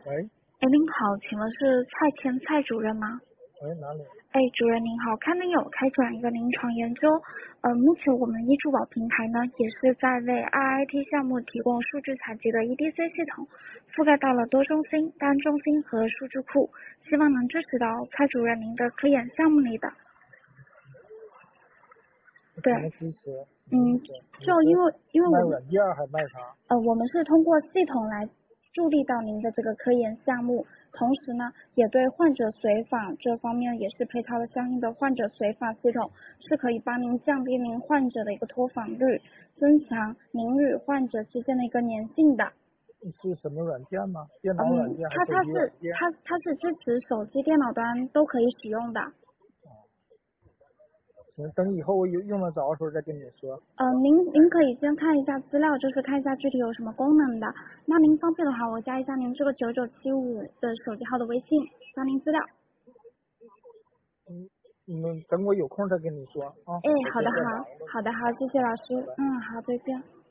喂， 哎，您好，请问是蔡前蔡主任吗？ 喂，哪里？ 哎，主任您好，看您有开展一个临床研究，目前我们医助宝平台呢也是在为 RIT 项目提供数据采集的 EDC 系统，覆盖到了多中心、单中心和数据库，希望能支持到蔡主任您的科研项目里的。对， 什么支持？ 就因为我们卖软件还卖啥？ 我们是通过系统来助力到您的这个科研项目，同时呢，也对患者随访这方面也是配套了相应的患者随访系统，是可以帮您降低您患者的一个脱访率，增强您与患者之间的一个粘性的。 是什么软件吗？电脑软件还是手机软件？ 它是支持手机、电脑端都可以使用的。 行，等以后我用得着的时候再跟你说。 您可以先看一下资料，就是看一下具体有什么功能的。那您方便的话，我加一下您这个9975的手机号的微信，加您资料。 等我有空再跟你说啊。 哎，好的，谢谢老师。好，再见。